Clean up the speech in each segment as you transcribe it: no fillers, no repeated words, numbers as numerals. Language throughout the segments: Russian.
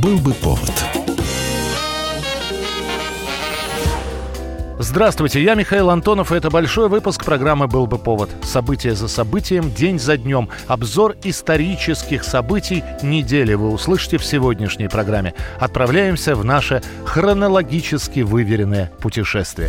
Был бы повод. Здравствуйте, я Михаил Антонов, и это большой выпуск программы «Был бы повод». События за событием, день за днем. Обзор исторических событий недели вы услышите в сегодняшней программе. Отправляемся в наше хронологически выверенное путешествие.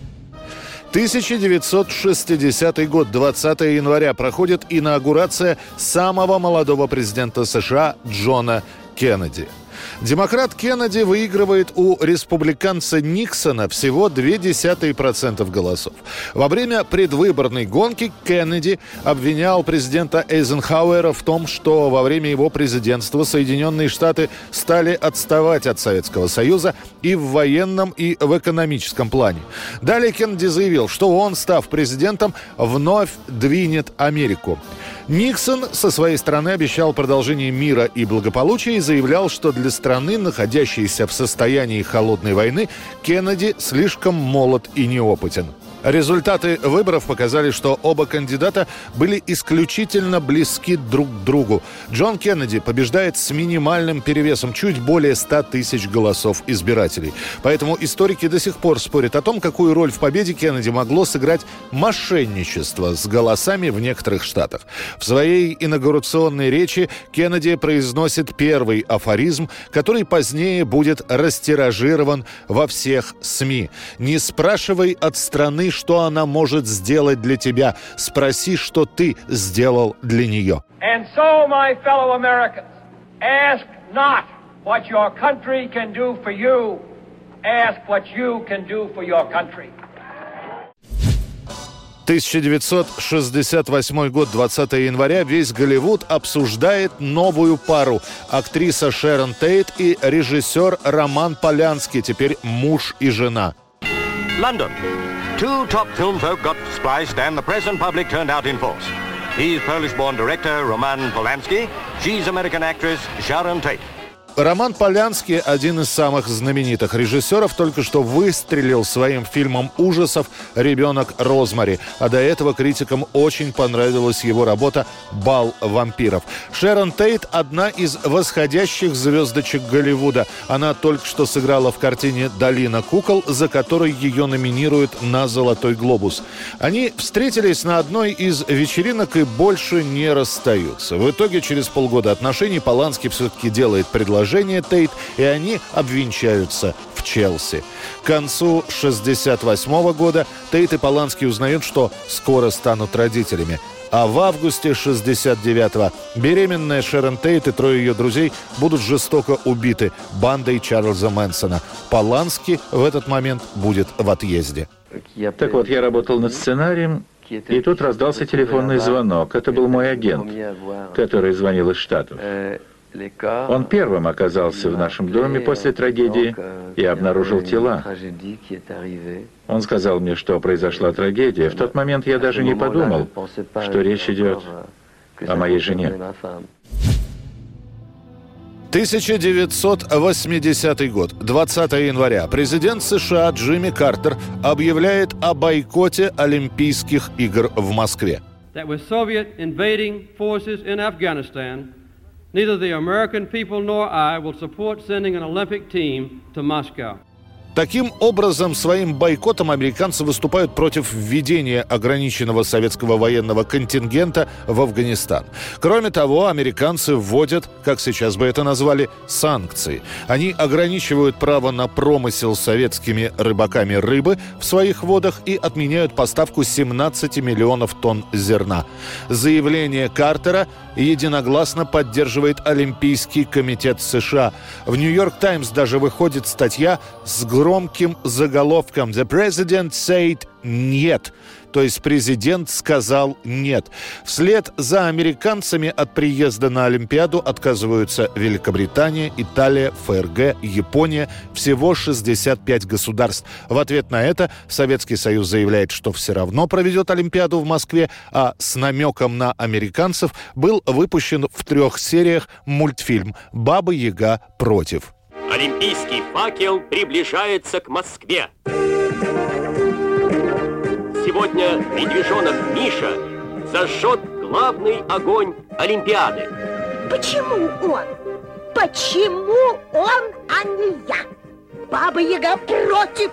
1960 год, 20 января, проходит инаугурация самого молодого президента США Джона Кеннеди. Демократ Кеннеди выигрывает у республиканца Никсона всего 0,2% голосов. Во время предвыборной гонки Кеннеди обвинял президента Эйзенхауэра в том, что во время его президентства Соединенные Штаты стали отставать от Советского Союза и в военном, и в экономическом плане. Далее Кеннеди заявил, что он, став президентом, вновь двинет Америку. Никсон со своей стороны обещал продолжение мира и благополучия и заявлял, что для страны, находящейся в состоянии холодной войны, Кеннеди слишком молод и неопытен. Результаты выборов показали, что оба кандидата были исключительно близки друг к другу. Джон Кеннеди побеждает с минимальным перевесом, чуть более 100 тысяч голосов избирателей. Поэтому историки до сих пор спорят о том, какую роль в победе Кеннеди могло сыграть мошенничество с голосами в некоторых штатах. В своей инаугурационной речи Кеннеди произносит первый афоризм, который позднее будет растиражирован во всех СМИ. «Не спрашивай от страны, что она может сделать для тебя. Спроси, что ты сделал для нее». And so, my fellow Americans, ask not what your country can do for you. Ask what you can do for your country. 1968 год, 20 января. Весь Голливуд обсуждает новую пару. Актриса Шерон Тейт и режиссер Роман Полянский, теперь муж и жена. London. Two top film folk got spliced and the press and public turned out in force. He's Polish-born director Roman Polanski. She's American actress Sharon Tate. Роман Полянский, один из самых знаменитых режиссеров, только что выстрелил своим фильмом ужасов «Ребенок Розмари». А до этого критикам очень понравилась его работа «Бал вампиров». Шерон Тейт – одна из восходящих звездочек Голливуда. Она только что сыграла в картине «Долина кукол», за которой ее номинируют на «Золотой глобус». Они встретились на одной из вечеринок и больше не расстаются. В итоге через полгода отношений Поланский все-таки делает предложение Тейт, и они обвенчаются в Челси. К концу 1968 года Тейт и Поланский узнают, что скоро станут родителями. А в августе 1969-го беременная Шерон Тейт и трое ее друзей будут жестоко убиты бандой Чарльза Мэнсона. Поланский в этот момент будет в отъезде. Так вот, я работал над сценарием, и тут раздался телефонный звонок. Это был мой агент, который звонил из Штатов. Он первым оказался в нашем доме после трагедии и обнаружил тела. Он сказал мне, что произошла трагедия. В тот момент я даже не подумал, что речь идет о моей жене. 1980 год, 20 января. Президент США Джимми Картер объявляет о бойкоте Олимпийских игр в Москве. Neither the American people nor I will support sending an Olympic team to Moscow. Таким образом, своим бойкотом американцы выступают против введения ограниченного советского военного контингента в Афганистан. Кроме того, американцы вводят, как сейчас бы это назвали, санкции. Они ограничивают право на промысел советскими рыбаками рыбы в своих водах и отменяют поставку 17 миллионов тонн зерна. Заявление Картера единогласно поддерживает Олимпийский комитет США. В «Нью-Йорк Таймс» даже выходит статья с громким заголовком «The President said нет». То есть президент сказал «нет». Вслед за американцами от приезда на Олимпиаду отказываются Великобритания, Италия, ФРГ, Япония. Всего 65 государств. В ответ на это Советский Союз заявляет, что все равно проведет Олимпиаду в Москве, а с намеком на американцев был выпущен в 3 сериях мультфильм «Баба-Яга против». Олимпийский факел приближается к Москве. Сегодня медвежонок Миша зажжет главный огонь Олимпиады. Почему он? Почему он, а не я? Баба-Яга против.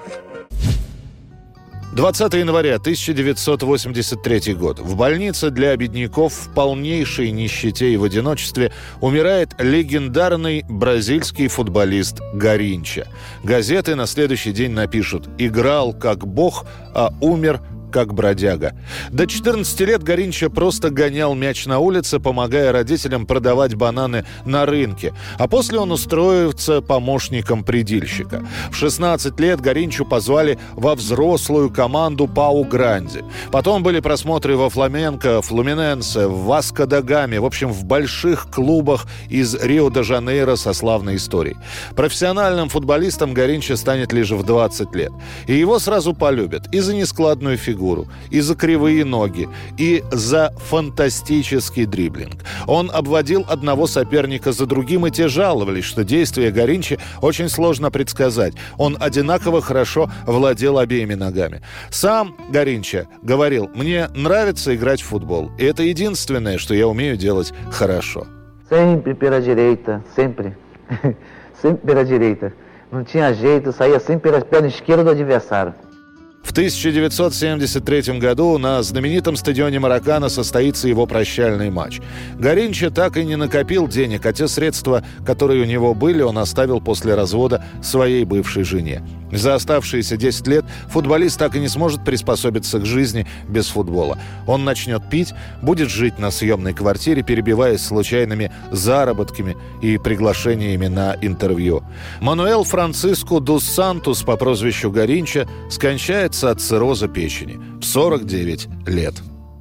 20 января 1983 год. В больнице для бедняков в полнейшей нищете и в одиночестве умирает легендарный бразильский футболист Гаринча. Газеты на следующий день напишут: «Играл как бог, а умер как бродяга». До 14 лет Гаринча просто гонял мяч на улице, помогая родителям продавать бананы на рынке. А после он устроился помощником предильщика. В 16 лет Гаринчу позвали во взрослую команду Пау Гранди. Потом были просмотры во Фламенко, Флуминенсе, в Васко да Гаме, в общем, в больших клубах из Рио-де-Жанейро со славной историей. Профессиональным футболистом Гаринча станет лишь в 20 лет. И его сразу полюбят и за нескладную фигуру, и за кривые ноги, и за фантастический дриблинг. Он обводил одного соперника за другим, и те жаловались, что действия Гаринчи очень сложно предсказать. Он одинаково хорошо владел обеими ногами. Сам Гаринча говорил: «Мне нравится играть в футбол, и это единственное, что я умею делать хорошо». Sempre pela direita, sempre. Sempre pela direita. Não tinha jeito, saía sempre pela perna esquerda do adversário. В 1973 году на знаменитом стадионе Маракана состоится его прощальный матч. Гаринча так и не накопил денег, а те средства, которые у него были, он оставил после развода своей бывшей жене. За оставшиеся 10 лет футболист так и не сможет приспособиться к жизни без футбола. Он начнет пить, будет жить на съемной квартире, перебиваясь случайными заработками и приглашениями на интервью. Мануэл Франциско дус Сантус по прозвищу Гаринча скончается от цирроза печени в 49 лет.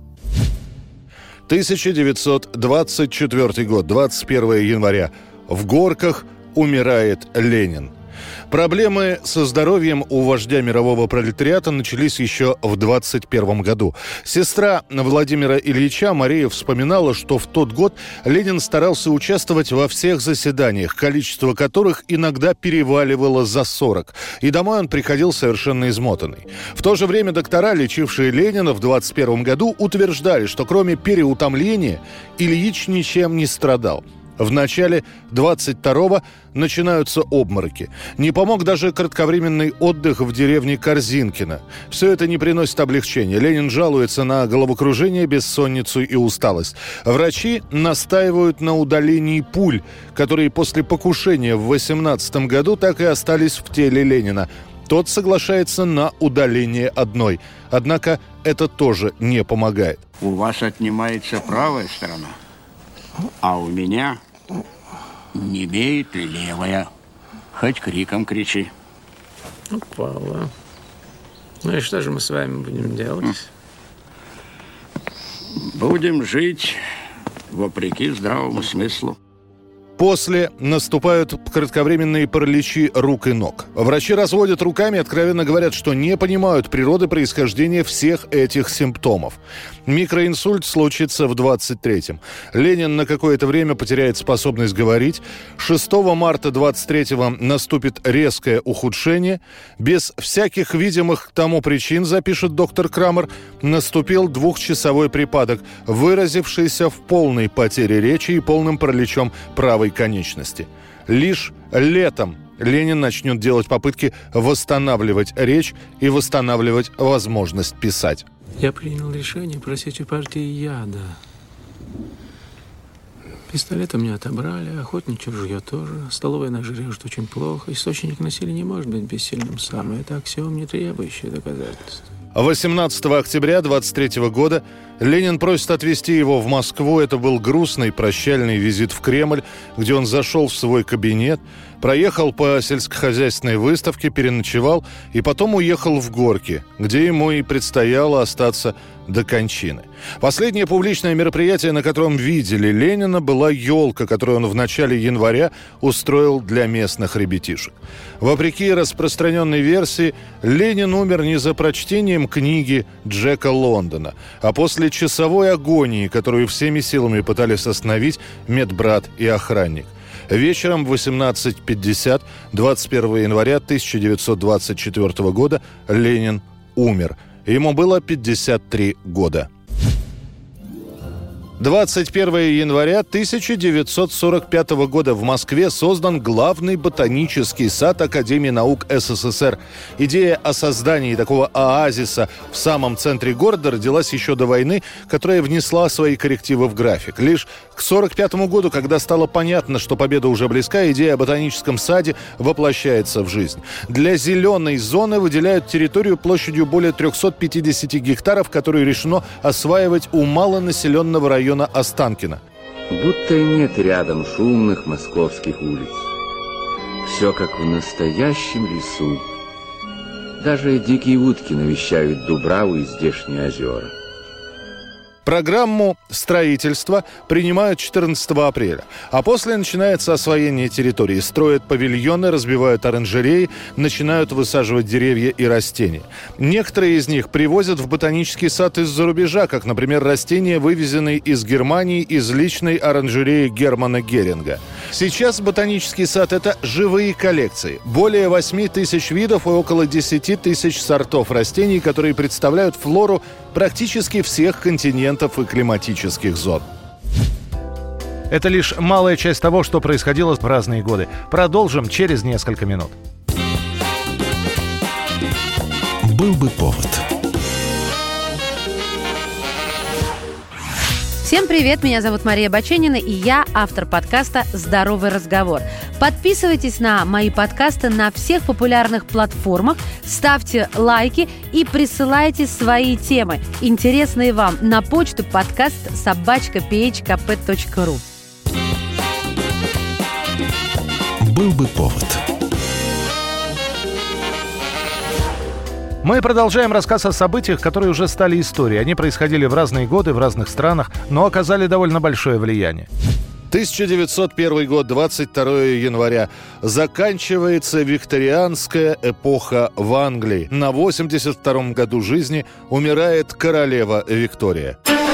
1924 год, 21 января. В Горках умирает Ленин. Проблемы со здоровьем у вождя мирового пролетариата начались еще в 1921 году. Сестра Владимира Ильича Мария вспоминала, что в тот год Ленин старался участвовать во всех заседаниях, количество которых иногда переваливало за 40. И домой он приходил совершенно измотанный. В то же время доктора, лечившие Ленина в 1921 году, утверждали, что кроме переутомления Ильич ничем не страдал. В начале 22-го начинаются обмороки. Не помог даже кратковременный отдых в деревне Корзинкино. Все это не приносит облегчения. Ленин жалуется на головокружение, бессонницу и усталость. Врачи настаивают на удалении пуль, которые после покушения в 18 году так и остались в теле Ленина. Тот соглашается на удаление одной. Однако это тоже не помогает. У вас отнимается правая сторона, а у меня не имеет левая. Хоть криком кричи. Упала. Ну и что же мы с вами будем делать? Будем жить вопреки здравому смыслу. После наступают кратковременные параличи рук и ног. Врачи разводят руками и откровенно говорят, что не понимают природы происхождения всех этих симптомов. Микроинсульт случится в 23-м. Ленин на какое-то время потеряет способность говорить. 6 марта 23-го наступит резкое ухудшение. Без всяких видимых тому причин, запишет доктор Крамер, наступил 2-часовой припадок, выразившийся в полной потере речи и полным параличом правой конечности. Лишь летом Ленин начнет делать попытки восстанавливать речь и восстанавливать возможность писать. Я принял решение просить у партии яда. Пистолет у меня отобрали, охотничье ружье тоже. Столовая ножи режут очень плохо. Источник насилия не может быть бессильным сам. Это аксиом, не требующий доказательств. 18 октября 23 года Ленин просит отвезти его в Москву. Это был грустный прощальный визит в Кремль, где он зашел в свой кабинет, проехал по сельскохозяйственной выставке, переночевал и потом уехал в Горки, где ему и предстояло остаться до кончины. Последнее публичное мероприятие, на котором видели Ленина, была елка, которую он в начале января устроил для местных ребятишек. Вопреки распространенной версии, Ленин умер не за прочтением книги Джека Лондона, а после часовой агонии, которую всеми силами пытались остановить медбрат и охранник. Вечером в 18:50 21 января 1924 года Ленин умер. Ему было 53 года. 21 января 1945 года в Москве создан главный ботанический сад Академии наук СССР. Идея о создании такого оазиса в самом центре города родилась еще до войны, которая внесла свои коррективы в график. Лишь к 1945 году, когда стало понятно, что победа уже близка, идея о ботаническом саде воплощается в жизнь. Для зеленой зоны выделяют территорию площадью более 350 гектаров, которую решено осваивать у малонаселенного района Останкино. Будто и нет рядом шумных московских улиц. Все как в настоящем лесу. Даже дикие утки навещают Дубраву и здешние озера. Программу строительства принимают 14 апреля. А после начинается освоение территории. Строят павильоны, разбивают оранжереи, начинают высаживать деревья и растения. Некоторые из них привозят в ботанический сад из-за рубежа, как, например, растения, вывезенные из Германии из личной оранжереи Германа Геринга. Сейчас ботанический сад – это живые коллекции. Более 8 тысяч видов и около 10 тысяч сортов растений, которые представляют флору практически всех континентов и климатических зон. Это лишь малая часть того, что происходило в разные годы. Продолжим через несколько минут. Был бы повод. Всем привет, меня зовут Мария Баченина, и я автор подкаста «Здоровый разговор». Подписывайтесь на мои подкасты на всех популярных платформах, ставьте лайки и присылайте свои темы, интересные вам, на почту podcast@phkp.ru. Был бы повод. Мы продолжаем рассказ о событиях, которые уже стали историей. Они происходили в разные годы, в разных странах, но оказали довольно большое влияние. 1901 год, 22 января. Заканчивается викторианская эпоха в Англии. На 82-м году жизни умирает королева Виктория.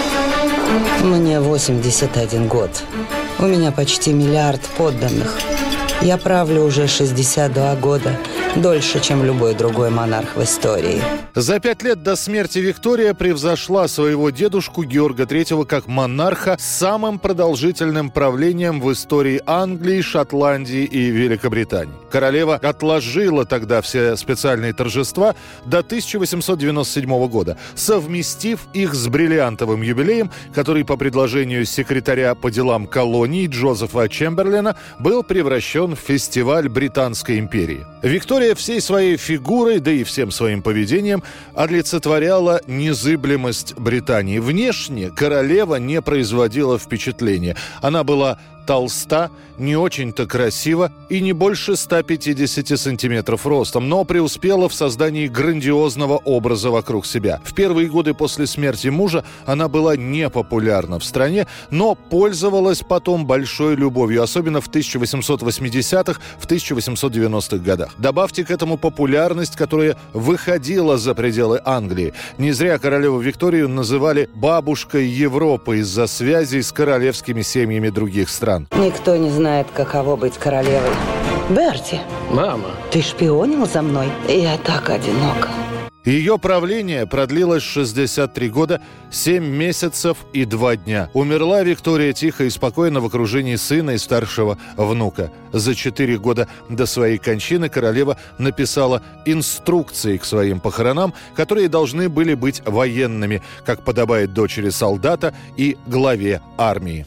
Мне 81 год. У меня почти 1 миллиард подданных. Я правлю уже 62 года. Дольше, чем любой другой монарх в истории. За 5 лет до смерти Виктория превзошла своего дедушку Георга III как монарха с самым продолжительным правлением в истории Англии, Шотландии и Великобритании. Королева отложила тогда все специальные торжества до 1897 года, совместив их с бриллиантовым юбилеем, который по предложению секретаря по делам колоний Джозефа Чемберлена был превращен в фестиваль Британской империи. Виктория всей своей фигурой, да и всем своим поведением олицетворяла незыблемость Британии. Внешне королева не производила впечатления. Она была толста, не очень-то красива и не больше 150 сантиметров ростом, но преуспела в создании грандиозного образа вокруг себя. В первые годы после смерти мужа она была непопулярна в стране, но пользовалась потом большой любовью, особенно в 1880-х, в 1890-х годах. Добавьте к этому популярность, которая выходила за пределы Англии. Не зря королеву Викторию называли «бабушкой Европы» из-за связей с королевскими семьями других стран. Никто не знает, каково быть королевой. Берти! Мама! Ты шпионил за мной? Я так одинока. Ее правление продлилось 63 года, 7 месяцев и 2 дня. Умерла Виктория тихо и спокойно в окружении сына и старшего внука. За 4 года до своей кончины королева написала инструкции к своим похоронам, которые должны были быть военными, как подобает дочери солдата и главе армии.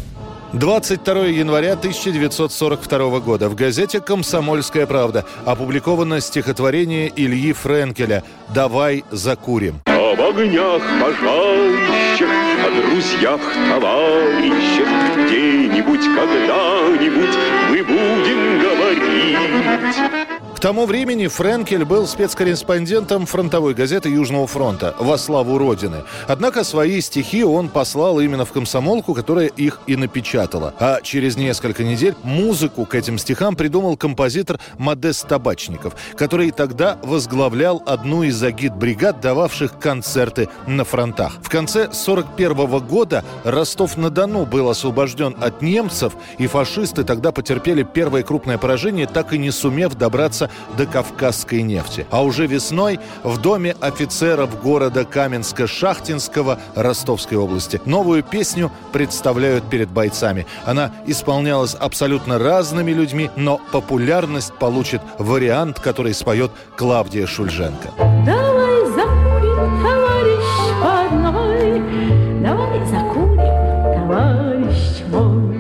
22 января 1942 года в газете «Комсомольская правда» опубликовано стихотворение Ильи Френкеля «Давай закурим». Об огнях пожарищах, о друзьях, товарищах, где-нибудь, когда-нибудь мы будем говорить. К тому времени Френкель был спецкорреспондентом фронтовой газеты Южного фронта «Во славу Родины». Однако свои стихи он послал именно в комсомолку, которая их и напечатала. А через несколько недель музыку к этим стихам придумал композитор Модест Табачников, который тогда возглавлял одну из агитбригад, дававших концерты на фронтах. В конце 1941 года Ростов-на-Дону был освобожден от немцев, и фашисты тогда потерпели первое крупное поражение, так и не сумев добраться до кавказской нефти. А уже весной в доме офицеров города Каменска-Шахтинского Ростовской области новую песню представляют перед бойцами. Она исполнялась абсолютно разными людьми, но популярность получит вариант, который споет Клавдия Шульженко. Давай закурим, товарищ, по одной. Давай закурим, товарищ мой.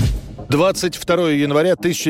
22 января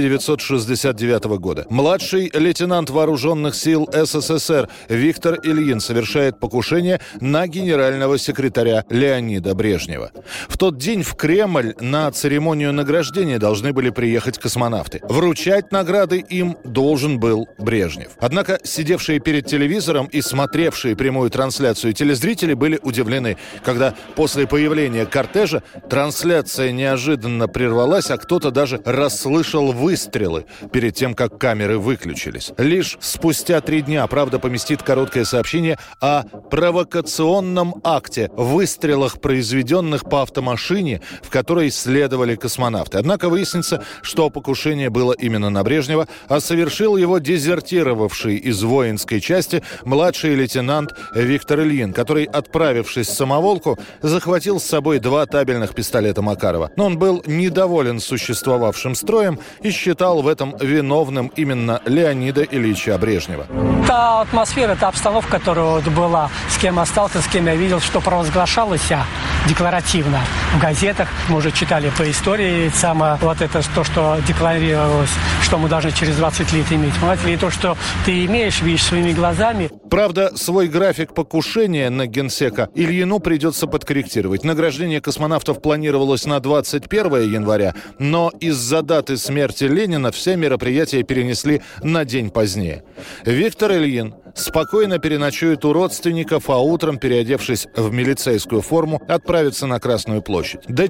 1969 года. Младший лейтенант вооруженных сил СССР Виктор Ильин совершает покушение на генерального секретаря Леонида Брежнева. В тот день в Кремль на церемонию награждения должны были приехать космонавты. Вручать награды им должен был Брежнев. Однако сидевшие перед телевизором и смотревшие прямую трансляцию телезрители были удивлены, когда после появления кортежа трансляция неожиданно прервалась, а кто-то даже расслышал выстрелы перед тем, как камеры выключились. Лишь спустя 3 дня «Правда» поместит короткое сообщение о провокационном акте, выстрелах, произведенных по автомашине, в которой следовали космонавты. Однако выяснится, что покушение было именно на Брежнева, а совершил его дезертировавший из воинской части младший лейтенант Виктор Ильин, который, отправившись в самоволку, захватил с собой 2 табельных пистолета Макарова. Но он был недоволен существовавшим строем и считал в этом виновным именно Леонида Ильича Брежнева. Та атмосфера, та обстановка, которая вот была, с кем остался, с кем я видел, что провозглашалось декларативно в газетах. Мы уже читали по истории, самое вот это то, что декларировалось, что мы должны через 20 лет иметь. И то, что ты имеешь, видишь своими глазами. Правда, свой график покушения на генсека Ильину придется подкорректировать. Награждение космонавтов планировалось на 21 января, но из-за даты смерти Ленина все мероприятия перенесли на день позднее. Виктор Ильин спокойно переночует у родственников, а утром, переодевшись в милицейскую форму, отправится на Красную площадь. До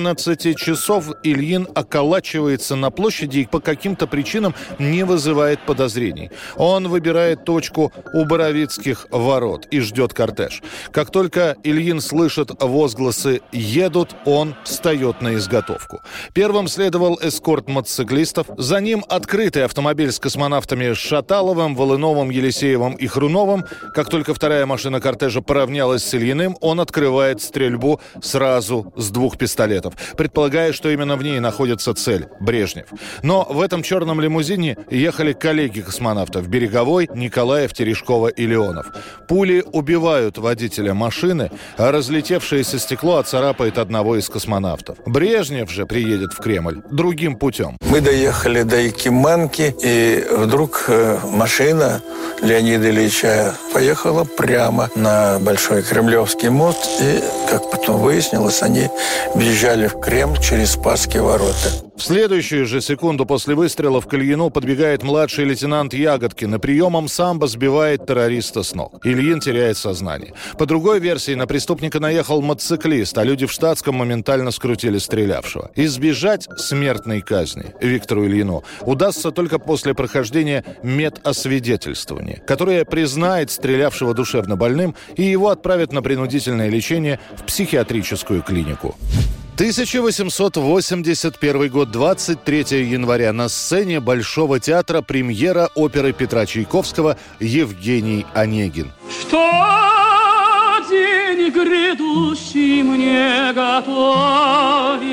14 часов Ильин околачивается на площади и по каким-то причинам не вызывает подозрений. Он выбирает точку у Боровицких ворот и ждет кортеж. Как только Ильин слышит возгласы «едут», он встает на изготовку. Первым следовал эскорт мотоциклистов, за ним открытый автомобиль с космонавтами Шаталовым, Волыновым, Елисеевым и Хруновым. Как только вторая машина кортежа поравнялась с Ильиным, он открывает стрельбу сразу с 2 пистолетов, предполагая, что именно в ней находится цель – Брежнев. Но в этом черном лимузине ехали коллеги космонавтов – Береговой, Николаев, Терешкова и Леонов. Пули убивают водителя машины, а разлетевшееся стекло оцарапает одного из космонавтов. Брежнев же приедет в Кремль другим путем. Мы доехали до Якиманки, и вдруг машина Леонида Ильича поехала прямо на Большой Кремлевский мост, и, как потом выяснилось, они въезжали в Кремль через Спасские ворота. В следующую же секунду после выстрела к Ильину подбегает младший лейтенант Ягодкин и приемом самбо сбивает террориста с ног. Ильин теряет сознание. По другой версии, на преступника наехал мотоциклист, а люди в штатском моментально скрутили стрелявшего. Избежать смертной казни Виктору Ильину удастся только после прохождения медосвидетельствования, которое признает стрелявшего душевно больным и его отправят на принудительное лечение в психиатрическую клинику. 1881 год, 23 января. На сцене Большого театра премьера оперы Петра Чайковского «Евгений Онегин». Что день грядущий мне готовит,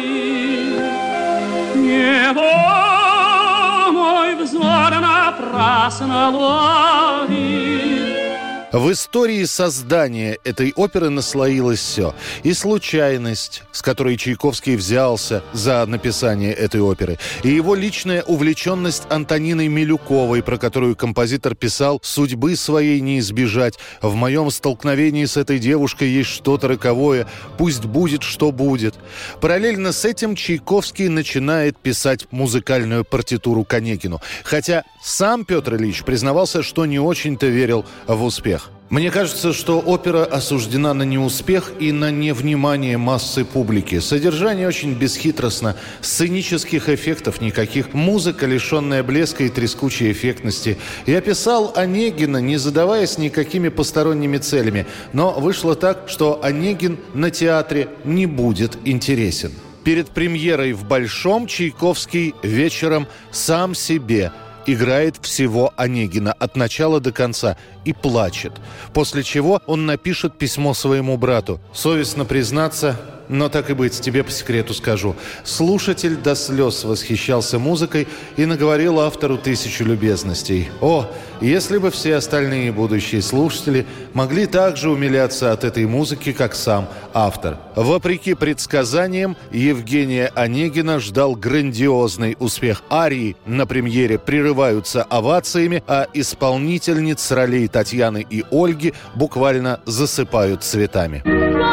небо мой взор напрасно ловит. В истории создания этой оперы наслоилось все. И случайность, с которой Чайковский взялся за написание этой оперы, и его личная увлеченность Антониной Милюковой, про которую композитор писал: «Судьбы своей не избежать. В моем столкновении с этой девушкой есть что-то роковое. Пусть будет, что будет». Параллельно с этим Чайковский начинает писать музыкальную партитуру к Онегину. Хотя сам Петр Ильич признавался, что не очень-то верил в успех. Мне кажется, что опера осуждена на неуспех и на невнимание массы публики. Содержание очень бесхитростно, сценических эффектов никаких, музыка, лишенная блеска и трескучей эффектности. Я писал Онегина, не задаваясь никакими посторонними целями, но вышло так, что Онегин на театре не будет интересен. Перед премьерой в Большом Чайковский вечером сам себе играет всего Онегина от начала до конца и плачет. После чего он напишет письмо своему брату. «Совестно признаться, но так и быть, тебе по секрету скажу. Слушатель до слез восхищался музыкой и наговорил автору 1000 любезностей. О, если бы все остальные будущие слушатели могли так же умиляться от этой музыки, как сам автор». Вопреки предсказаниям, Евгения Онегина ждал грандиозный успех. Арии на премьере прерываются овациями, а исполнительниц ролей Татьяны и Ольги буквально засыпают цветами.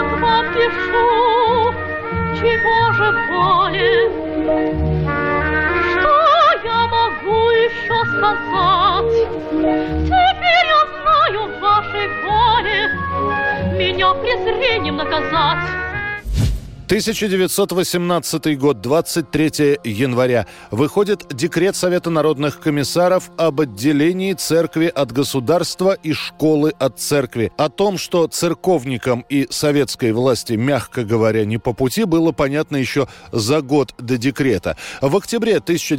Чего же более? Что я могу еще сказать? Теперь я знаю в вашей воле меня презрением наказать. 1918 год, 23 января. Выходит декрет Совета народных комиссаров об отделении церкви от государства и школы от церкви. О том, что церковникам и советской власти, мягко говоря, не по пути, было понятно еще за год до декрета. В октябре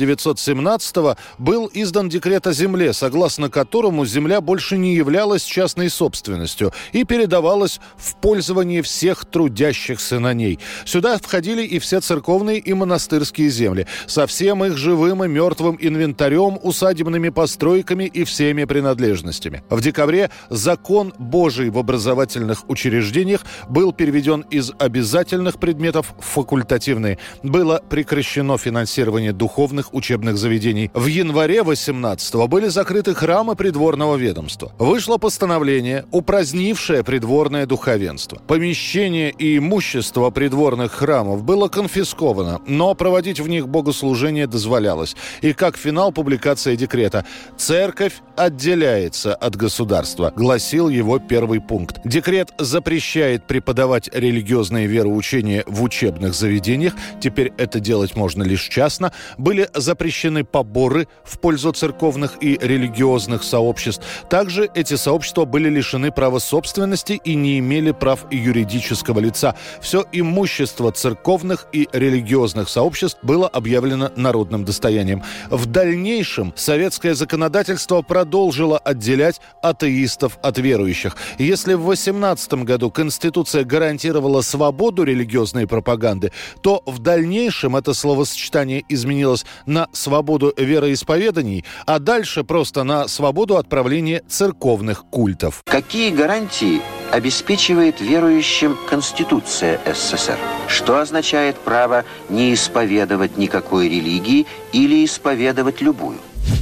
1917 был издан декрет о земле, согласно которому земля больше не являлась частной собственностью и передавалась в пользование всех трудящихся на ней. Сюда входили и все церковные и монастырские земли, со всем их живым и мертвым инвентарем, усадебными постройками и всеми принадлежностями. В декабре закон Божий в образовательных учреждениях был переведен из обязательных предметов в факультативные. Было прекращено финансирование духовных учебных заведений. В январе 18-го были закрыты храмы придворного ведомства. Вышло постановление, упразднившее придворное духовенство. Помещение и имущество придворных храмов было конфисковано, но проводить в них богослужение дозволялось. И как финал публикация декрета «Церковь отделяется от государства», гласил его первый пункт. Декрет запрещает преподавать религиозные вероучения в учебных заведениях, теперь это делать можно лишь частно. Были запрещены поборы в пользу церковных и религиозных сообществ. Также эти сообщества были лишены права собственности и не имели прав юридического лица. Все имущество церковных и религиозных сообществ было объявлено народным достоянием. В дальнейшем советское законодательство продолжило отделять атеистов от верующих. Если в 18 году Конституция гарантировала свободу религиозной пропаганды, то в дальнейшем это словосочетание изменилось на свободу вероисповеданий, а дальше просто на свободу отправления церковных культов. Какие гарантии обеспечивает верующим Конституция СССР? Что означает право не исповедовать никакой религии или исповедовать любую?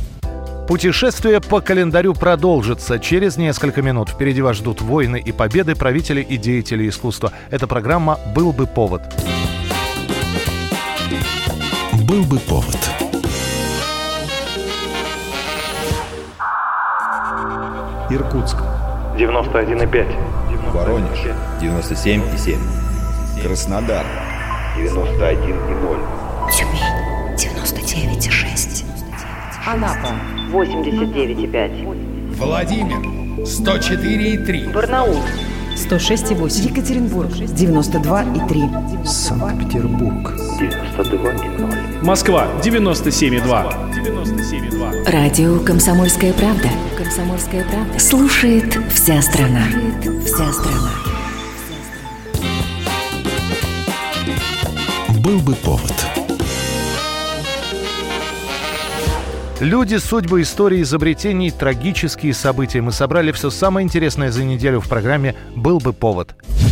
Путешествие по календарю продолжится через несколько минут. Впереди вас ждут войны и победы правителей и деятелей искусства. Эта программа «Был бы повод». «Был бы повод». Иркутск 91,5. Воронеж 97,7. Краснодар 91,0. Тюмень 99,6. Анапа 89,5. Владимир 104,3. Барнаул 106,8. Екатеринбург 92,3. Санкт-Петербург 92,0. Москва 97,2. Радио «Комсомольская правда». «Комсомольская правда». Слушает вся страна. Вся страна. «Был бы повод». Люди, судьбы, истории, изобретений, трагические события. Мы собрали все самое интересное за неделю в программе «Был бы повод».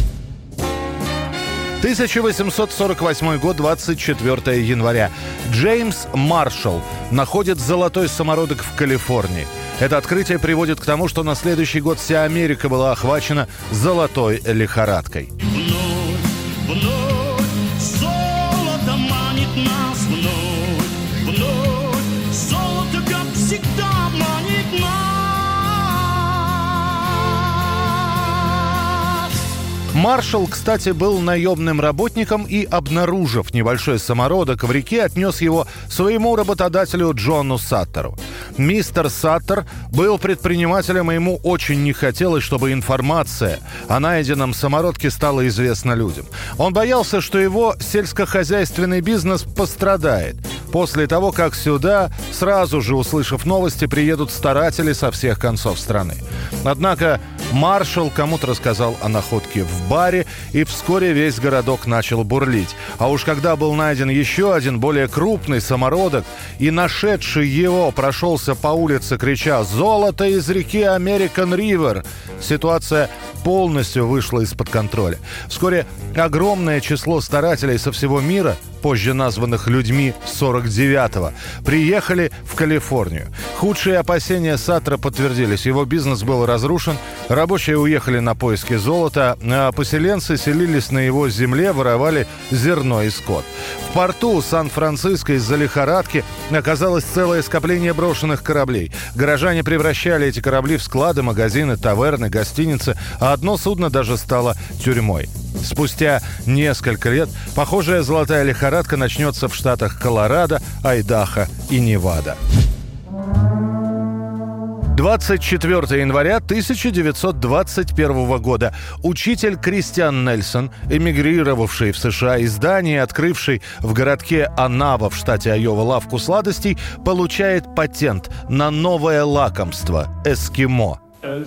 1848 год, 24 января. Джеймс Маршалл находит золотой самородок в Калифорнии. Это открытие приводит к тому, что на следующий год вся Америка была охвачена золотой лихорадкой. Вновь золото манит нас, вновь золото, как всегда, манит нас. Маршалл, кстати, был наемным работником и, обнаружив небольшой самородок в реке, отнес его своему работодателю Джону Саттеру. Мистер Саттер был предпринимателем, и ему очень не хотелось, чтобы информация о найденном самородке стала известна людям. Он боялся, что его сельскохозяйственный бизнес пострадает после того, как сюда, сразу же услышав новости, приедут старатели со всех концов страны. Однако маршал кому-то рассказал о находке в баре, и вскоре весь городок начал бурлить. А уж когда был найден еще один, более крупный самородок, и нашедший его прошелся по улице, крича «Золото из реки Американ Ривер!», ситуация полностью вышла из-под контроля. Вскоре огромное число старателей со всего мира, позже названных людьми 49-го, приехали в Калифорнию. Худшие опасения Саттера подтвердились. Его бизнес был разрушен, рабочие уехали на поиски золота, а поселенцы селились на его земле, воровали зерно и скот. В порту Сан-Франциско из-за лихорадки оказалось целое скопление брошенных кораблей. Горожане превращали эти корабли в склады, магазины, таверны, гостиницы, а одно судно даже стало тюрьмой. Спустя несколько лет похожая золотая лихорадка начнется в штатах Колорадо, Айдахо и Невада. 24 января 1921 года. Учитель Кристиан Нельсон, эмигрировавший в США из Дании, открывший в городке Анава в штате Айова лавку сладостей, получает патент на новое лакомство – эскимо.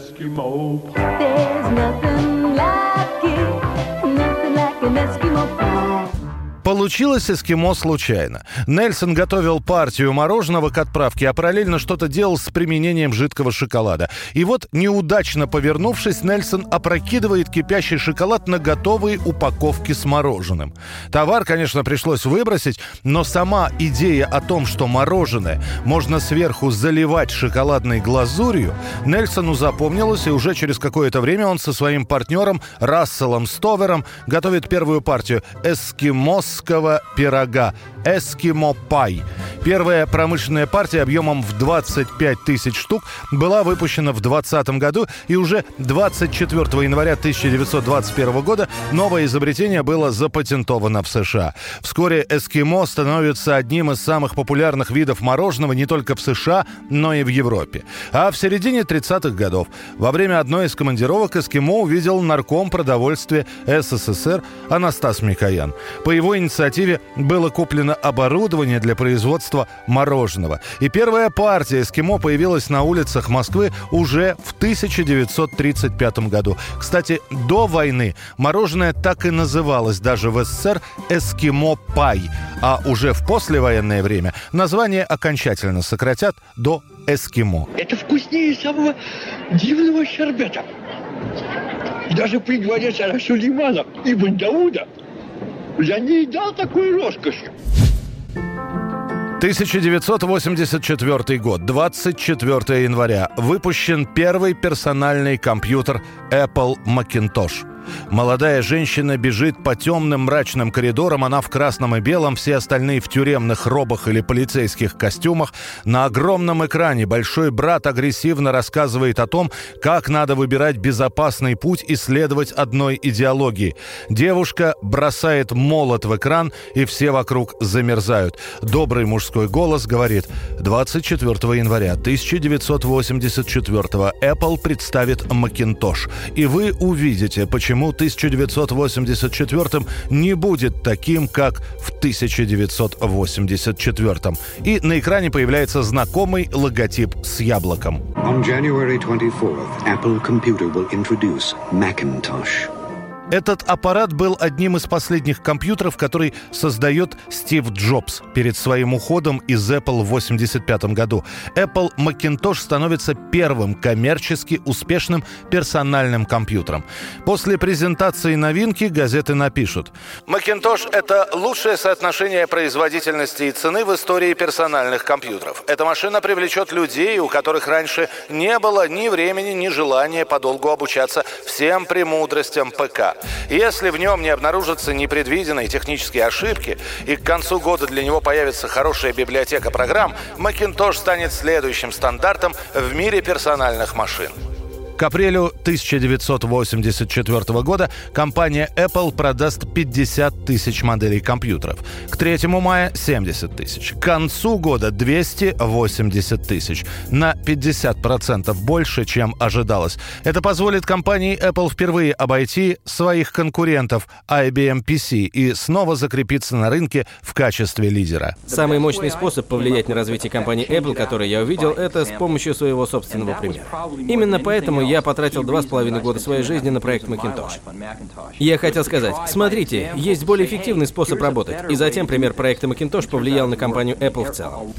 Получилось эскимо случайно. Нельсон готовил партию мороженого к отправке, а параллельно что-то делал с применением жидкого шоколада. И вот, неудачно повернувшись, Нельсон опрокидывает кипящий шоколад на готовые упаковки с мороженым. Товар, конечно, пришлось выбросить, но сама идея о том, что мороженое можно сверху заливать шоколадной глазурью, Нельсону запомнилась, и уже через какое-то время он со своим партнером Расселом Стовером готовит первую партию эскимосского пирога «Эскимо Пай». Первая промышленная партия объемом в 25 тысяч штук была выпущена в 2020 году, и уже 24 января 1921 года новое изобретение было запатентовано в США. Вскоре эскимо становится одним из самых популярных видов мороженого не только в США, но и в Европе. А в середине 30-х годов во время одной из командировок эскимо увидел нарком продовольствия СССР Анастас Микоян. По его инициативе было куплено оборудование для производства мороженого. И первая партия эскимо появилась на улицах Москвы уже в 1935 году. Кстати, до войны мороженое так и называлось даже в СССР «Эскимо Пай», а уже в послевоенное время название окончательно сократят до «Эскимо». Это вкуснее самого дивного щербета. Даже при дворе царя Сулеймана ибн Дауда я не едал такой роскоши. 1984 год, 24 января. Выпущен первый персональный компьютер Apple Macintosh. Молодая женщина бежит по темным мрачным коридорам, она в красном и белом, все остальные в тюремных робах или полицейских костюмах. На огромном экране большой брат агрессивно рассказывает о том, как надо выбирать безопасный путь и следовать одной идеологии. Девушка бросает молот в экран, и все вокруг замерзают. Добрый мужской голос говорит: 24 января 1984 Apple представит Macintosh, и вы увидите, почему 1984 не будет таким, как в 1984. И на экране появляется знакомый логотип с яблоком. On January 24th, Apple Computer will introduce Macintosh. Этот аппарат был одним из последних компьютеров, который создает Стив Джобс перед своим уходом из Apple в 1985 году. Apple Macintosh становится первым коммерчески успешным персональным компьютером. После презентации новинки газеты напишут: Macintosh — это лучшее соотношение производительности и цены в истории персональных компьютеров. Эта машина привлечет людей, у которых раньше не было ни времени, ни желания подолгу обучаться всем премудростям ПК. Если в нем не обнаружатся непредвиденные технические ошибки и к концу года для него появится хорошая библиотека программ, Macintosh станет следующим стандартом в мире персональных машин. К апрелю 1984 года компания Apple продаст 50 тысяч моделей компьютеров. К 3 мая – 70 тысяч. К концу года – 280 тысяч. На 50% больше, чем ожидалось. Это позволит компании Apple впервые обойти своих конкурентов IBM PC и снова закрепиться на рынке в качестве лидера. Самый мощный способ повлиять на развитие компании Apple, который я увидел, это с помощью своего собственного примера. Именно поэтому я потратил 2,5 года своей жизни на проект Macintosh. Я хотел сказать, смотрите, есть более эффективный способ работать, и затем пример проекта Macintosh повлиял на компанию Apple в целом.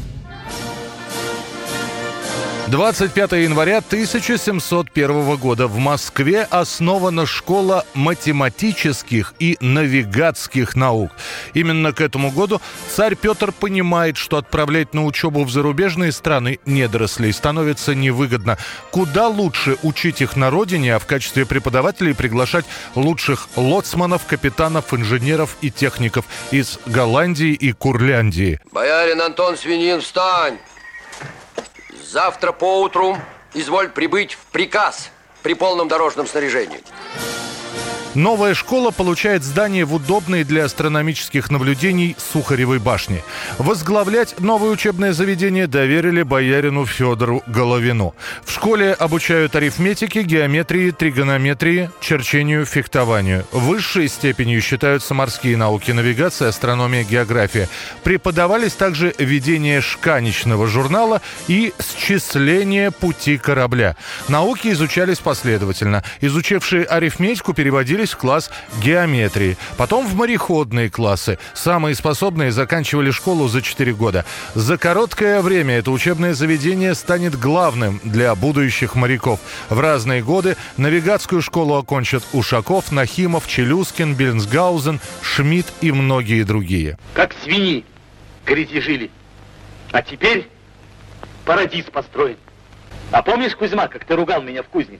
25 января 1701 года в Москве основана школа математических и навигатских наук. Именно к этому году царь Петр понимает, что отправлять на учебу в зарубежные страны недорослей становится невыгодно. Куда лучше учить их на родине, а в качестве преподавателей приглашать лучших лоцманов, капитанов, инженеров и техников из Голландии и Курляндии. Боярин Антон Свинин, встань! Завтра поутру изволь прибыть в приказ при полном дорожном снаряжении. Новая школа получает здание в удобной для астрономических наблюдений Сухаревой башне. Возглавлять новое учебное заведение доверили боярину Федору Головину. В школе обучают арифметике, геометрии, тригонометрии, черчению, фехтованию. Высшей степенью считаются морские науки, навигация, астрономия, география. Преподавались также ведение шканечного журнала и счисление пути корабля. Науки изучались последовательно. Изучившие арифметику переводились в класс геометрии, потом в мореходные классы. Самые способные заканчивали школу за 4 года. За короткое время это учебное заведение станет главным для будущих моряков. В разные годы навигатскую школу окончат Ушаков, Нахимов, Челюскин, Бельнсгаузен, Шмидт и многие другие. Как свиньи, говорите, жили. А теперь парадиз построен. А помнишь, Кузьма, как ты ругал меня в кузнице?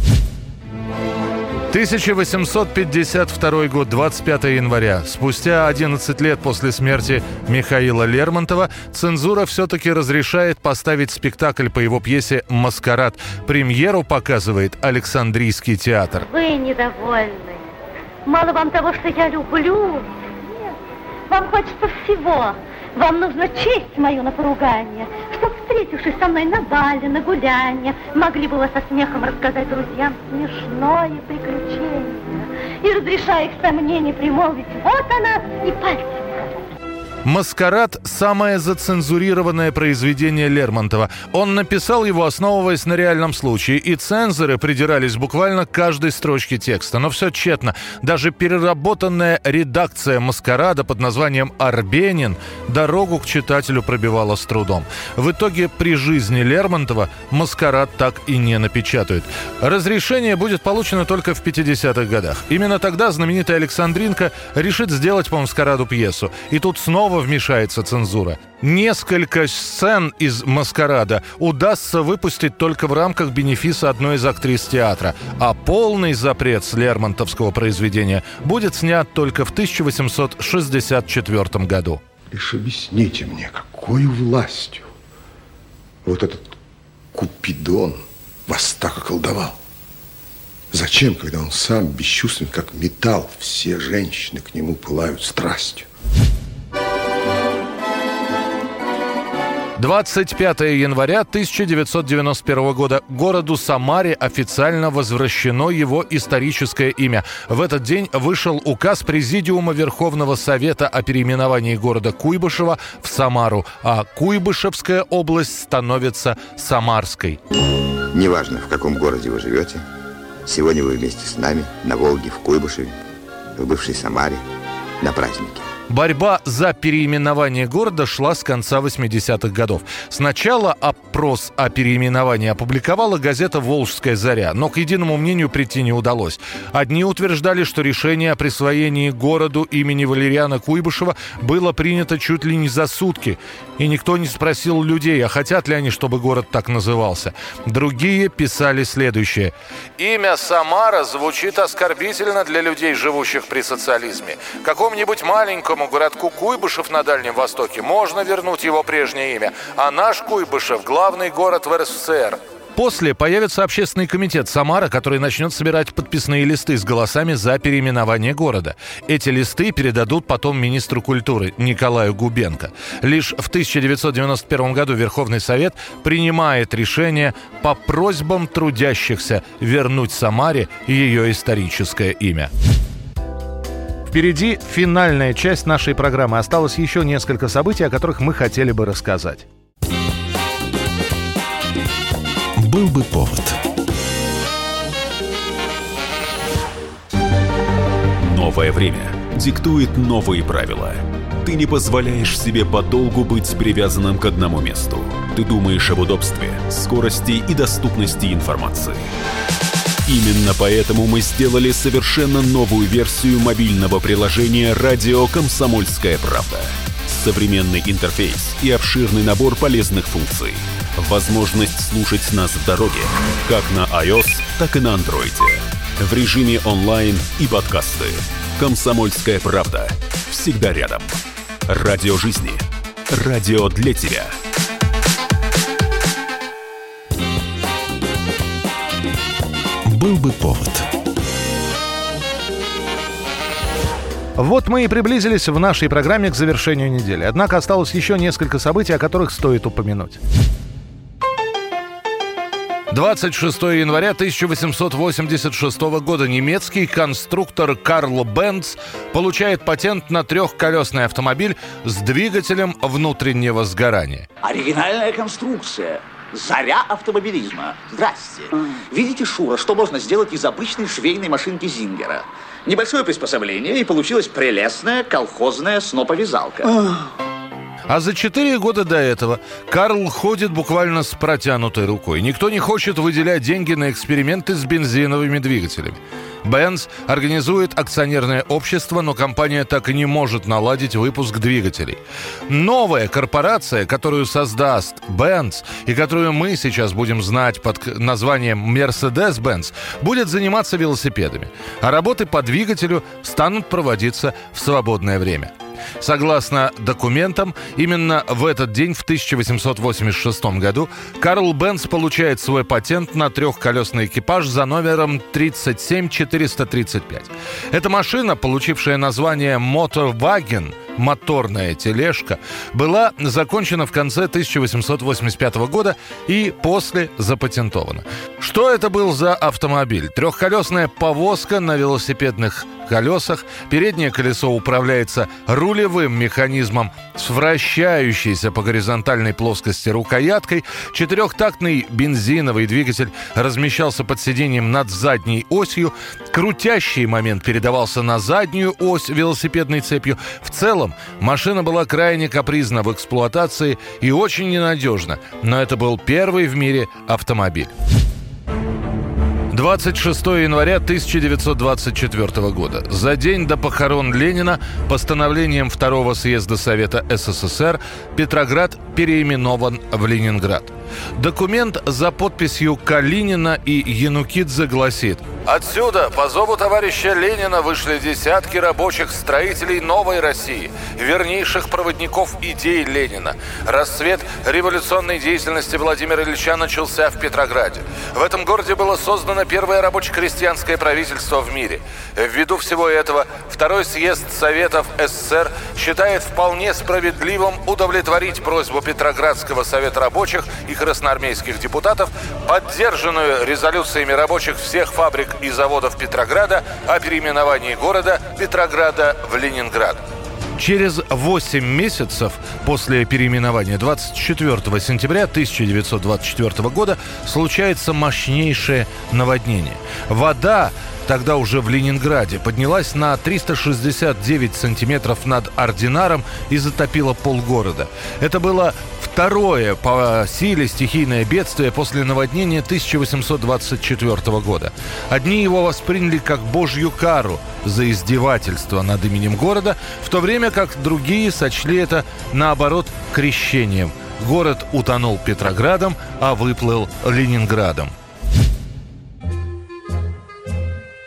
1852 год, 25 января. Спустя 11 лет после смерти Михаила Лермонтова цензура все-таки разрешает поставить спектакль по его пьесе «Маскарад». Премьеру показывает Александрийский театр. Вы недовольны. Мало вам того, что я люблю? Нет. Вам хочется всего. Вам нужно честь мою на поругание, чтоб, встретившись со мной на бале, на гулянье, могли бы вы со смехом рассказать друзьям смешное приключение. И, разрешая их сомнения, примолвить: вот она, и пальцем. «Маскарад» – самое зацензурированное произведение Лермонтова. Он написал его, основываясь на реальном случае, и цензоры придирались буквально к каждой строчке текста. Но все тщетно. Даже переработанная редакция «Маскарада» под названием «Арбенин» дорогу к читателю пробивала с трудом. В итоге при жизни Лермонтова «Маскарад» так и не напечатают. Разрешение будет получено только в 50-х годах. Именно тогда знаменитая Александринка решит сделать по «Маскараду» пьесу. И тут снова вмешается цензура. Несколько сцен из «Маскарада» удастся выпустить только в рамках бенефиса одной из актрис театра, а полный запрет с лермонтовского произведения будет снят только в 1864 году. Лишь объясните мне, какой властью вот этот Купидон вас так околдовал? Зачем, когда он сам бесчувствен, как металл, все женщины к нему пылают страстью? 25 января 1991 года городу Самаре официально возвращено его историческое имя. В этот день вышел указ Президиума Верховного Совета о переименовании города Куйбышева в Самару, а Куйбышевская область становится Самарской. Неважно, в каком городе вы живете, сегодня вы вместе с нами на Волге, в Куйбышеве, в бывшей Самаре, на празднике. Борьба за переименование города шла с конца 80-х годов. Сначала опрос о переименовании опубликовала газета «Волжская заря», но к единому мнению прийти не удалось. Одни утверждали, что решение о присвоении городу имени Валериана Куйбышева было принято чуть ли не за сутки, и никто не спросил людей, а хотят ли они, чтобы город так назывался. Другие писали следующее. «Имя Самара звучит оскорбительно для людей, живущих при социализме. Какому-нибудь маленькому городку Куйбышев на Дальнем Востоке можно вернуть его прежнее имя, а наш Куйбышев – главный город в РСФСР». после появится общественный комитет «Самара», который начнет собирать подписные листы с голосами за переименование города. Эти листы передадут потом министру культуры Николаю Губенко. Лишь в 1991 году Верховный Совет принимает решение по просьбам трудящихся вернуть Самаре ее историческое имя. Впереди финальная часть нашей программы. Осталось еще несколько событий, о которых мы хотели бы рассказать. Был бы повод. Новое время диктует новые правила. Ты не позволяешь себе подолгу быть привязанным к одному месту. Ты думаешь об удобстве, скорости и доступности информации. Именно поэтому мы сделали совершенно новую версию мобильного приложения «Радио Комсомольская правда». Современный интерфейс и обширный набор полезных функций. Возможность слушать нас в дороге, как на iOS, так и на Android. В режиме онлайн и подкасты. «Комсомольская правда». Всегда рядом. Радио жизни. Радио для тебя. Был бы повод. Вот мы и приблизились в нашей программе к завершению недели. Однако осталось еще несколько событий, о которых стоит упомянуть. 26 января 1886 года немецкий конструктор Карл Бенц получает патент на трехколесный автомобиль с двигателем внутреннего сгорания. Оригинальная конструкция. Заря автомобилизма. Здрасте. Видите, Шура, что можно сделать из обычной швейной машинки Зингера? Небольшое приспособление, и получилась прелестная колхозная сноповязалка. А за 4 года до этого Карл ходит буквально с протянутой рукой. Никто не хочет выделять деньги на эксперименты с бензиновыми двигателями. Бенц организует акционерное общество, но компания так и не может наладить выпуск двигателей. Новая корпорация, которую создаст Бенц и которую мы сейчас будем знать под названием Mercedes-Benz, будет заниматься велосипедами, а работы по двигателю станут проводиться в свободное время. Согласно документам, именно в этот день, в 1886 году, Карл Бенц получает свой патент на трехколесный экипаж за номером 37435. Эта машина, получившая название «Моторваген», моторная тележка, была закончена в конце 1885 года и после запатентована. Что это был за автомобиль? Трехколесная повозка на велосипедных колесах. Переднее колесо управляется рулевым механизмом с вращающейся по горизонтальной плоскости рукояткой. Четырехтактный бензиновый двигатель размещался под сиденьем над задней осью. Крутящий момент передавался на заднюю ось велосипедной цепью. В целом, машина была крайне капризна в эксплуатации и очень ненадежна, но это был первый в мире автомобиль. 26 января 1924 года. За день до похорон Ленина постановлением Второго съезда Совета СССР Петроград переименован в Ленинград. Документ за подписью Калинина и Янукидзе гласит: «Отсюда по зову товарища Ленина вышли десятки рабочих строителей новой России, вернейших проводников идей Ленина. Расцвет революционной деятельности Владимира Ильича начался в Петрограде. В этом городе было создано первое рабоче-крестьянское правительство в мире. Ввиду всего этого Второй съезд Советов СССР считает вполне справедливым удовлетворить просьбу Петроградского совета рабочих и красноармейских депутатов, поддержанную резолюциями рабочих всех фабрик и заводов Петрограда о переименовании города Петрограда в Ленинград». Через 8 месяцев после переименования, 24 сентября 1924 года, случается мощнейшее наводнение. Вода тогда уже в Ленинграде поднялась на 369 сантиметров над Ординаром и затопила полгорода. Это было второе по силе стихийное бедствие после наводнения 1824 года. Одни его восприняли как божью кару за издевательство над именем города, в то время как другие сочли это, наоборот, крещением. Город утонул Петроградом, а выплыл Ленинградом.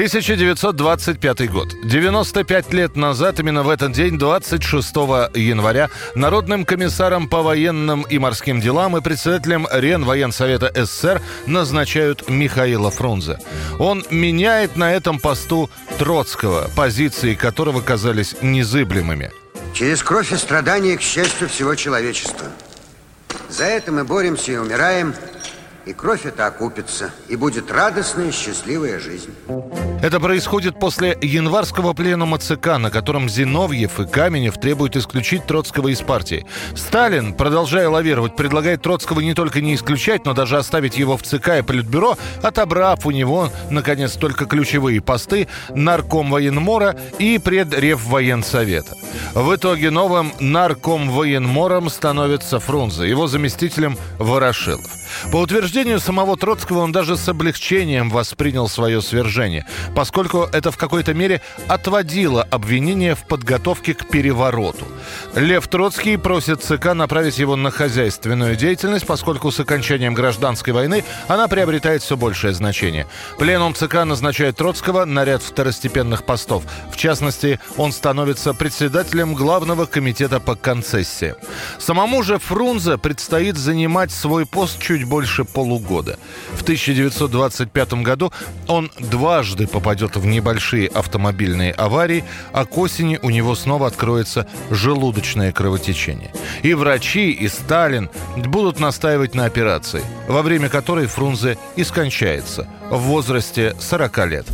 1925 год. 95 лет назад, именно в этот день, 26 января, Народным комиссаром по военным и морским делам и председателем Ренвоенсовета СССР назначают Михаила Фрунзе. Он меняет на этом посту Троцкого, позиции которого казались незыблемыми. Через кровь и страдания, к счастью, всего человечества. За это мы боремся и умираем. И кровь эта окупится, и будет радостная, счастливая жизнь. Это происходит после январского пленума ЦК, на котором Зиновьев и Каменев требуют исключить Троцкого из партии. Сталин, продолжая лавировать, предлагает Троцкого не только не исключать, но даже оставить его в ЦК и Политбюро, отобрав у него, наконец, только ключевые посты наркомвоенмора и предреввоенсовета. В итоге новым наркомвоенмором становится Фрунзе, его заместителем Ворошилов. По утверждению самого Троцкого, он даже с облегчением воспринял свое свержение, поскольку это в какой-то мере отводило обвинение в подготовке к перевороту. Лев Троцкий просит ЦК направить его на хозяйственную деятельность, поскольку с окончанием гражданской войны она приобретает все большее значение. Пленум ЦК назначает Троцкого на ряд второстепенных постов. В частности, он становится председателем Главного комитета по концессиям. Самому же Фрунзе предстоит занимать свой пост чуть больше полугода. В 1925 году он дважды попадет в небольшие автомобильные аварии, а к осени у него снова откроется желудочное кровотечение. И врачи, и Сталин будут настаивать на операции, во время которой Фрунзе и скончается в возрасте 40 лет.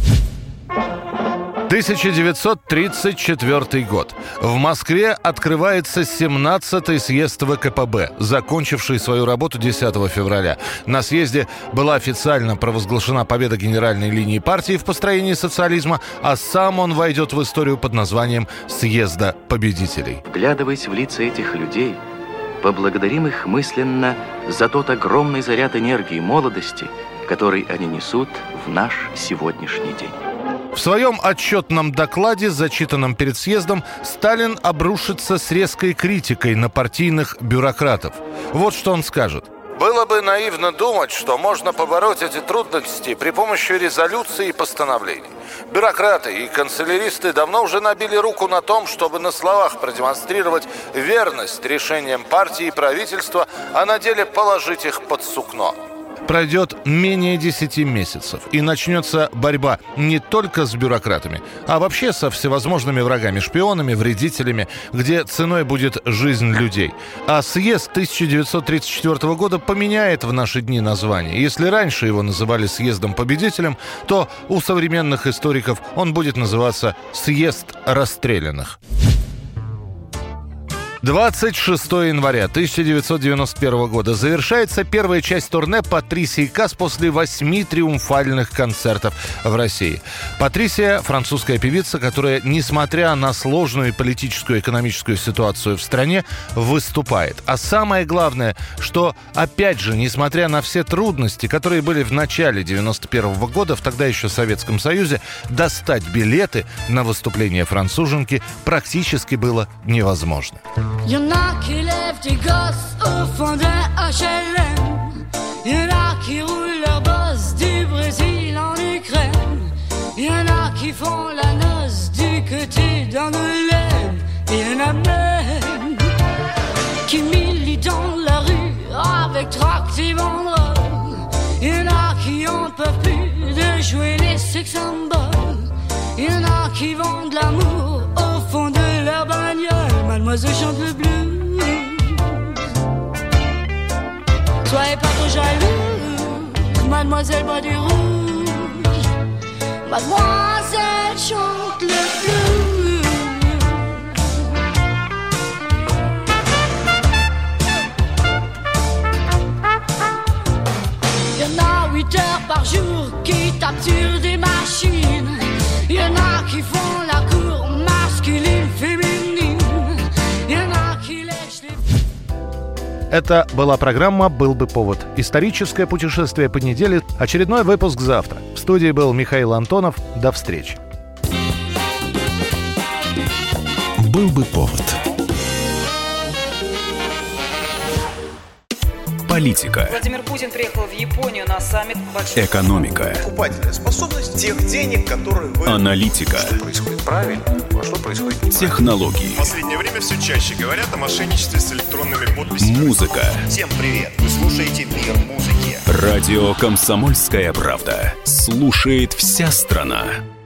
1934 год. В Москве открывается 17-й съезд ВКПБ, закончивший свою работу 10 февраля. На съезде была официально провозглашена победа генеральной линии партии в построении социализма, а сам он войдет в историю под названием «Съезда победителей». Вглядываясь в лица этих людей, поблагодарим их мысленно за тот огромный заряд энергии и молодости, который они несут в наш сегодняшний день. В своем отчетном докладе, зачитанном перед съездом, Сталин обрушится с резкой критикой на партийных бюрократов. Вот что он скажет. «Было бы наивно думать, что можно побороть эти трудности при помощи резолюций и постановлений. Бюрократы и канцеляристы давно уже набили руку на том, чтобы на словах продемонстрировать верность решениям партии и правительства, а на деле положить их под сукно». Пройдет менее 10 месяцев, и начнется борьба не только с бюрократами, а вообще со всевозможными врагами, шпионами, вредителями, где ценой будет жизнь людей. А съезд 1934 года поменяет в наши дни название. Если раньше его называли съездом-победителем, то у современных историков он будет называться «Съезд расстрелянных». 26 января 1991 года завершается первая часть турне «Патрисии Касс» после 8 триумфальных концертов в России. Патрисия – французская певица, которая, несмотря на сложную политическую и экономическую ситуацию в стране, выступает. А самое главное, что, опять же, несмотря на все трудности, которые были в начале 91 года, в тогда еще Советском Союзе, достать билеты на выступление француженки практически было невозможно. Y'en a qui lèvent des gosses au fond d'un HLM. Y'en a qui roulent leur bosse du Brésil en Ukraine. Y'en a qui font la noce du côté d'Angoulême. Y'en a même qui militent dans la rue avec tract et banderoles. Y'en a qui en peuvent plus de jouer les sex symboles. Y'en a qui vendent l'amour au fond de leur bagnole. Mademoiselle chante le blues. Soyez pas trop jaloux, mademoiselle boit du rouge. Mademoiselle chante le blues. Y'en a 8 heures par jour qui tapent sur des machines. Y'en a qui font la cour masculine, féminine. Это была программа «Был бы повод». Историческое путешествие по неделе. Очередной выпуск завтра. В студии был Михаил Антонов. До встречи. «Был бы повод». Политика. Владимир Путин приехал в Японию на саммит большой... Экономика. Покупательная способность тех денег, которые вы... Аналитика. Что происходит правильно, а что происходит неправильно. Технологии. В последнее время все чаще говорят о мошенничестве с электронными подписями. Музыка. Всем привет! Вы слушаете «Мир музыки». Радио «Комсомольская правда». Слушает вся страна.